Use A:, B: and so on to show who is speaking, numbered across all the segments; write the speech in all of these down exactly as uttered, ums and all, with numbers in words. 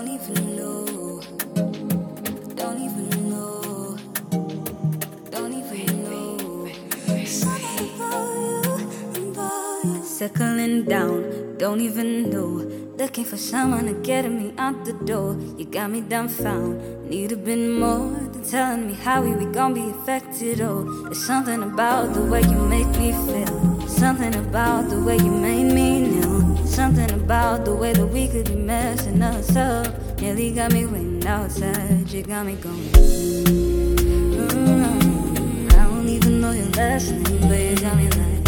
A: Don't even know. Don't even know. Don't even know. Something about you, about you. Circling down, don't even know. Looking for someone to get me out the door. You got me dumbfound. Need a bit more than telling me how we, we gon' be affected. Oh, there's something about the way you make me feel. Something about the way you made me kneel. Something about the way that we could be messing us up. Nearly got me waiting outside. You got me going. Mm-hmm. I don't even know your last name, but you got me like.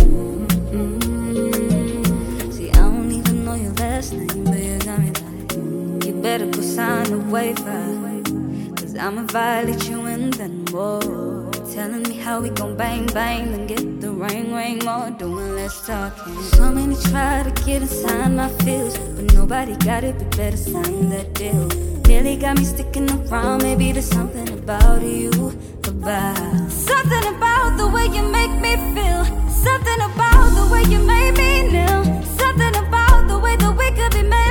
A: Mm-hmm. See, I don't even know your last name, but you got me like. You better go sign the waiver, 'cause I'ma violate you and then more. Telling me how we gon' bang bang, then get the ring ring more. Doing less talking. So many try to get inside my feels, but nobody got it. We better sign that deal. Nearly got me sticking around. Maybe there's something about you, about something about the way you make me feel. Something about the way you made me kneel. Something about the way that we could be made.